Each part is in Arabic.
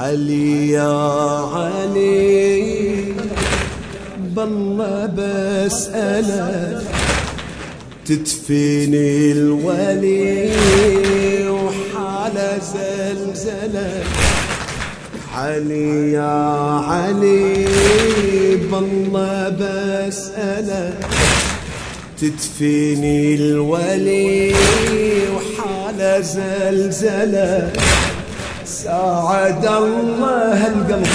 علي يا علي بالله بسألك تدفيني الولي وحال زلزلة. علي يا علي بالله بسألك تدفيني الولي وحال زلزلة. ساعد الله القلب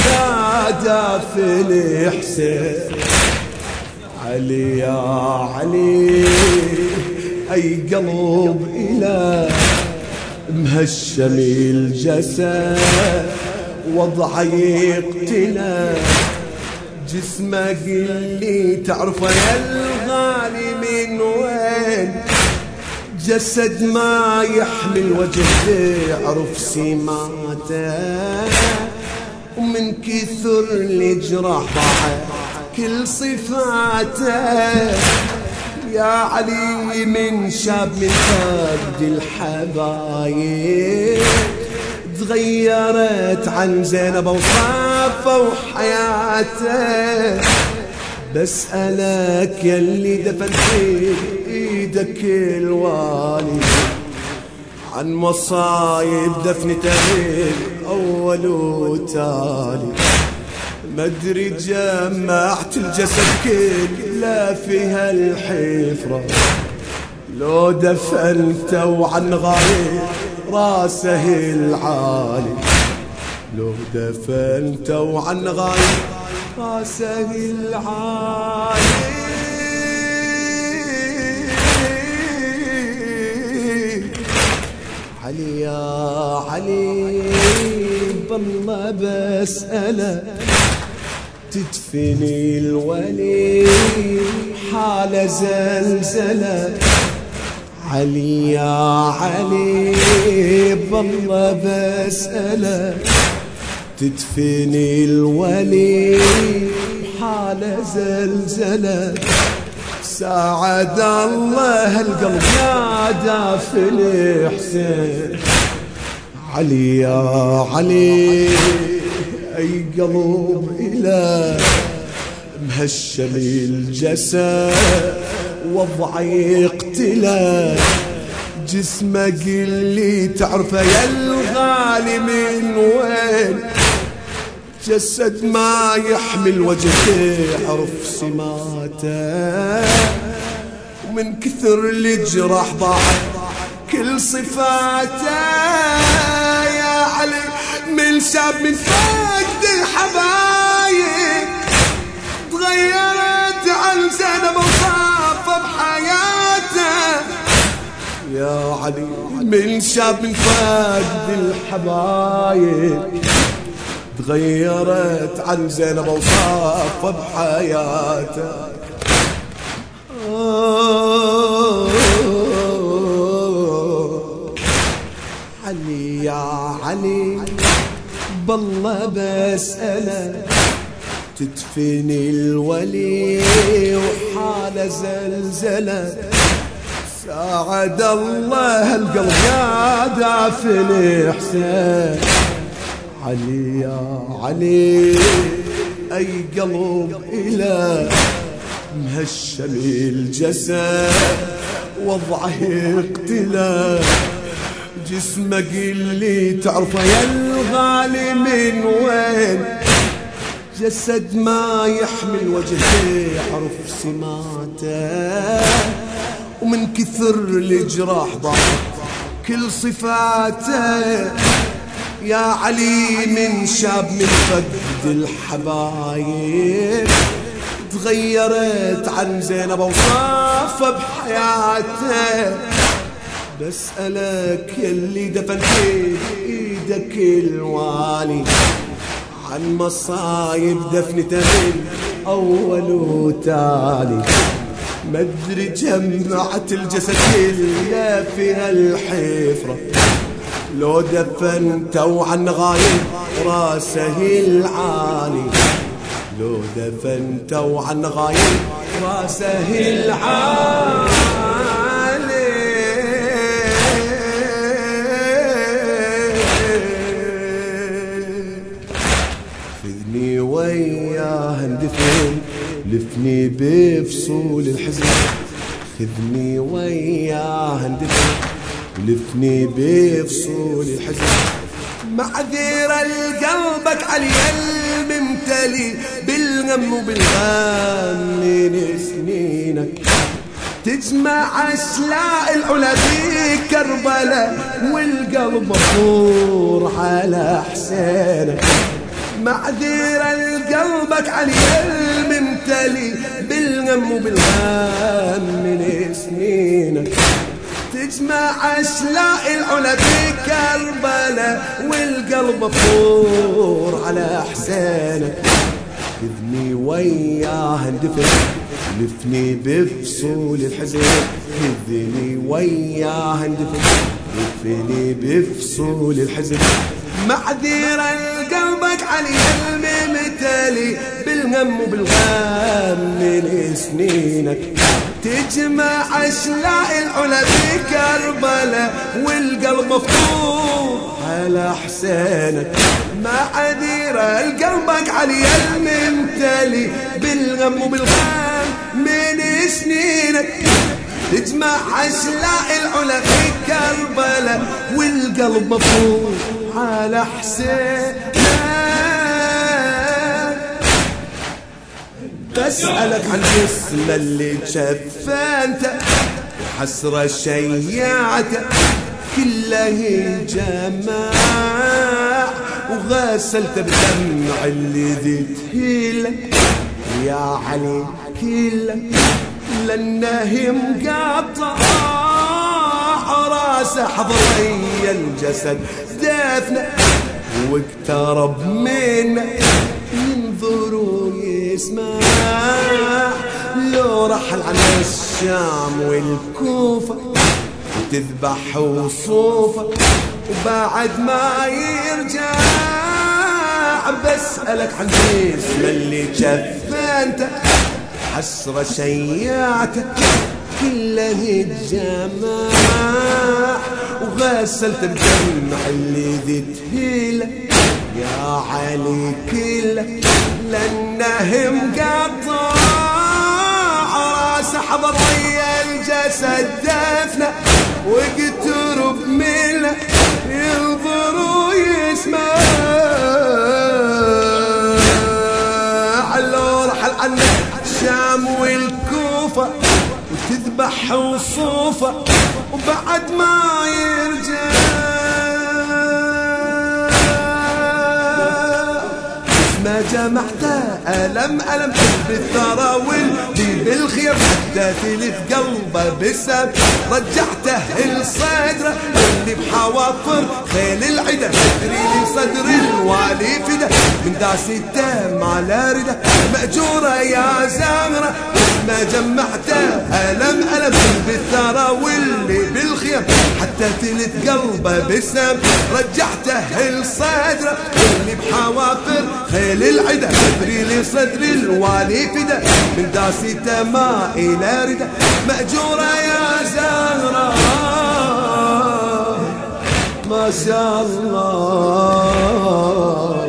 دافن حسين. علي يا علي أي قلب إله مهشم الجسد وضعه يقتله. جسمه اللي تعرفه يا الغالي من وين. جسد ما يحمل وجه تعرف سماته. ومن كثر الجراح ضاعت كل صفاته. يا علي من شاب من فقد الحبايب تغيرت عن زينب وصافه وحياته. بسألك يلي دفنت في ايدك الوالي عن مصايب دفنته اول وتالي. مدري جمعت الجسد كله فيها الحفرة لو دفنته وعن غايب راسه العالي. لو دفنته وعن غايب راسه العالي. علي يا علي بالله بسألك تدفني الولي حال زلزلة. علي يا علي بالله بسألك تدفني الولي حال زلزلة. ساعد الله القلب يا دافن حسين. علي يا علي أي قلب إله مهشم الجسد وضعه يقتله. جسمك اللي تعرفه يا الغالي من وين. جسد ما يحمل وجه تعرف سماته. ومن كثر الجراح ضاعت كل صفاته. يا علي من شاب من فقد الحبايب تغيرت عن زينب وصافه بحياته. يا علي من شاب من فقد الحبايب تغيرت عن زينب وصافه بحياته. علي يا علي بالله بسألك تدفني الولي وحال زلزلة. ساعد الله القلب يا دافن حسين. علي يا علي أي قلب إله مهشم الجسد وضعه يقتله. جسمك اللي تعرفه يا الغالي من وين. جسد ما يحمل وجه يعرف سماته. ومن كثر الجراح ضاعت كل صفاته. يا علي من شاب من فقد الحبايب تغيرت عن زينب وصافه بحياته. بسألك يلي دفنت ايدك الوالي عن مصايب دفنته اول وتالي. مدري جمعت الجسد كله فيها الحفرة لو دفنته عن غايب راسه العالي. لو دفنته عن غايب راسه العالي. ولفني بفصول الحزن خذني وياه اندفن ولفني بفصول الحزن معذير قلبك علي الممتلي بالغم وبالغم من سنينك تجمع أشلاء العلا في كربلاء والقلب مفور على حسينك معذير قلبك علي الممتلي بالغم وبالغم من سنينك تجمع أشلاء العلا في كربلاء والقلب مفور على حسينك خذني وياه اندفن لفني بفصول الحزن خذني وياه اندفن لفني بفصول الحزن معذير قلبك علي الممتلي بالهم وبالغم من سنينك تجمع أشلاء العلا في كربلاء والقلب مفتوح على حسينك معذير قلبك علي الممتلي بالغم وبالغم من سنينك تجمع أشلاء العلا في كربلاء والقلب مفتوح على حسينك بسألك عن جسم اللي جفنته وحسرة شيعته كله جماع وغسلت بدمع اللي ذيته يا علي كله لأنه مقطع راسه حضري الجسد دفنه واقترب منه ينظر ويسمع لو رحل عن الشام والكوفة وتذبح وصوفة وبعد ما يرجع بسألك عن جسم اللي جفنته حسرة شيعته كله الجماع وغسلت بدمع اللي ذيته يا علي كله لأنه مقطع راسه حضر ويا الجسد دفنه واقترب منه ينظر ويسمع لو رحل عنه الشام والكوفة وتذبح وصوفة وبعد ما يرجع ما جمعته ألم بالثرى والجيب الخير حتى تلف قلبه بالسم رجعته لصدره اللي بحوافر خيل العدا تدري لصدر الوالي فدا من داس الدم على رده مأجورة يا زهرة ما جمعته ألم بالثرى واللي بالخير حتى تلف قلبه بالسم رجعته لصدره اللي بحوافر خيل العدا تدري لصدر الوالي فدا من داسيته ما إلى رده مأجورة يا زهرة ما شاء الله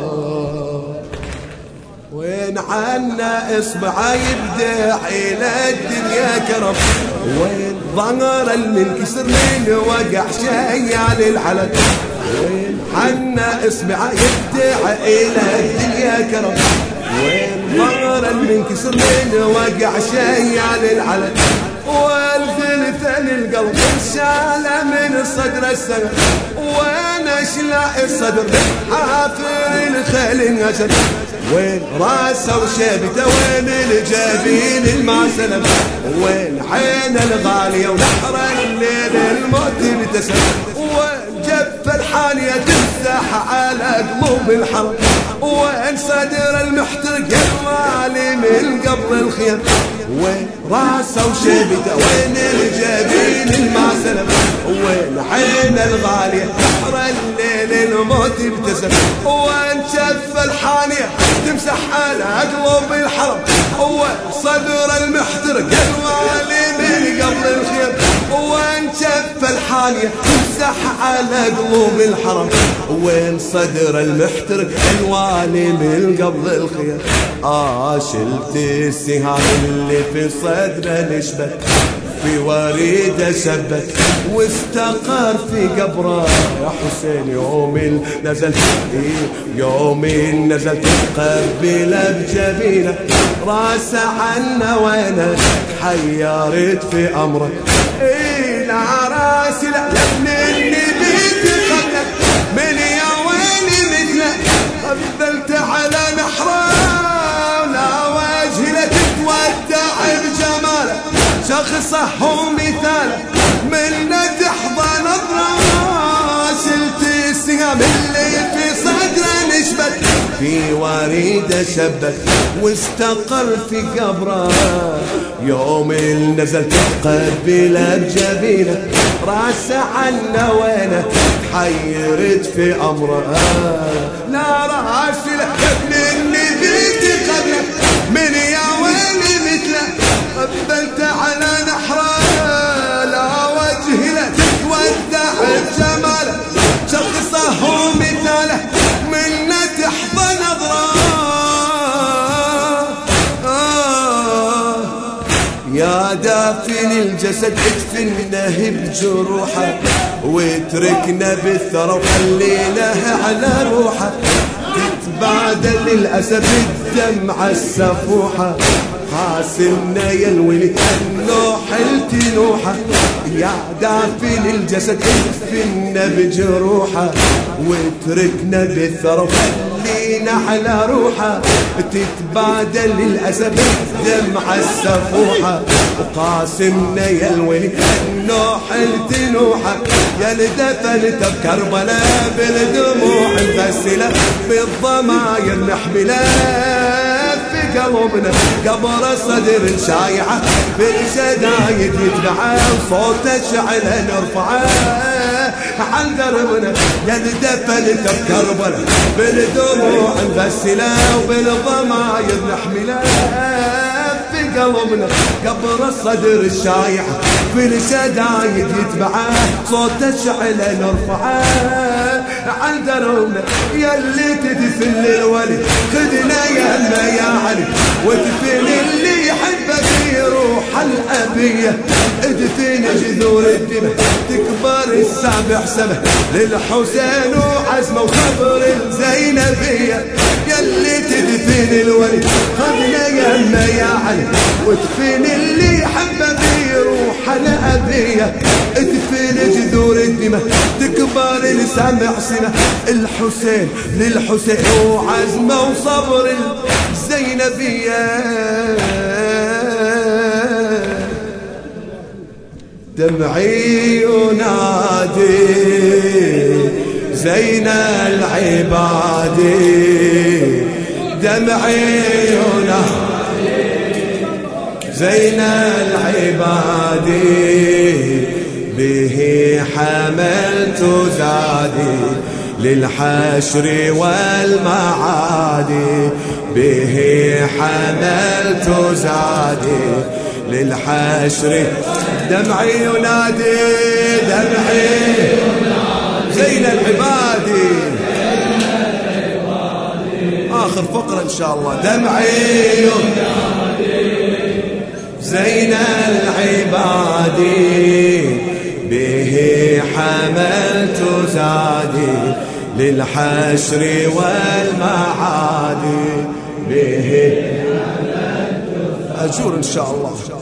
وين عنا إصبعه يبدع إلى الدنيا كرم وين ظهر المنكسر من وقع شيء على العلن وين عنا إصبعه يبدع إلى الدنيا كرم وين ظهر المنكسر من وقع شيء على العلن والثلثن القلب انشال من صدر السنة وين اشلاء الصدر حافر الخيل انهشر وين راسه وشيبته وين الجبين المعسلة وين عين الغالية ونحر الليل الموت ابتسم وين جف الحانية تمسح على قلوب الحرب وين صدر المحترق الوالي من قبل الخيام وين راسه وشيبته وين الجبين المعسلة وين عين الغالية نحر الليل الموت ابتسم وين جف الحانية تمسح على قلوب الحرب وين صدر المحترق الوالي من قبل الخيام وين جف الحانية تمسح مسح على قلوب الحرم، وين صدر المحترق الوالي من قبل الخير. شلت السهام اللي في صدره نشبت، في وريده شبت واستقر في قبره. يا حسين يوم نزلت، يوم نزلت قبله بجبينه، راسه عنا وينه حيرت في امره. لا راسي لا مني بيت قبلك، من يا ويلي مثلك قبلت على نحره. لا وجهي لا تتودع بجماله، شخصه ومثاله منا تحظى نظره. شلت السهام اللي في صدره نشبت، في وريده شبت واستقر في قبره. يوم نزلت قبله بجبينه، راسه عنا وينه حيرت في امره. لا راسي لا مني بيتي قبلك، من يا ويلي مثله قبلت على نحره. لا وجهي لا تتودع بجماله، شخصه ومثاله منا تحظى نظره. يا دافن الجسد ادفنه بجروحه، واتركنا بالثرى وخليناه على روحه. تتبادل للأسف الدمعة السفوحة، حاسمنا يا الولي النوح التنوحة. يا دافن الجسد ادفننا بجروحه، واتركنا بالثرى وخلينا على روحه. تتبادل للأسف الدمعة السفوحة، وقاسمنا يا الولي النوح التنوحة. يا لدفنت بكربلاء بالدموع مغسلة، بالضماير نحمله في قلبنا. قبر الصدر شايعة بالشدايد يتبعه، وصوته شعله نرفعه عن دربنا. يا لدفنت بكربلاء بالدموع مغسلة، وبالضماير نحمله في قلبنا. قبر الصدر الشايعة في الشدايد يتبعه، صوته شعله نرفعه عن دربنا. يا اللي تدفن الولي خدنا يا علي، وادفن اللي يحبه في روح الأبية. ادفن جذور الدماء تكبر السابع سنة للحسين وعزمه وخبر الزينبية. يا اللي تدفن الولي خدنا يا علي، وادفن اللي يحبه في روح الأبية. ادفن جذور الدماء تكبر السابع سنة الحسين للحسين وعزمه وصبر الزينبية. دمعي ينادي زين العباد، دمعي ينادي زين العباد. به حملت زادي للحشر والمعاد، به حملت زادي للحشر. دمعي ينادي دمعي زين العباد. آخر فقرة إن شاء الله. دمعي ينادي زين العباد، به حملت زادي للحشر والمعاد. به أجور إن شاء الله.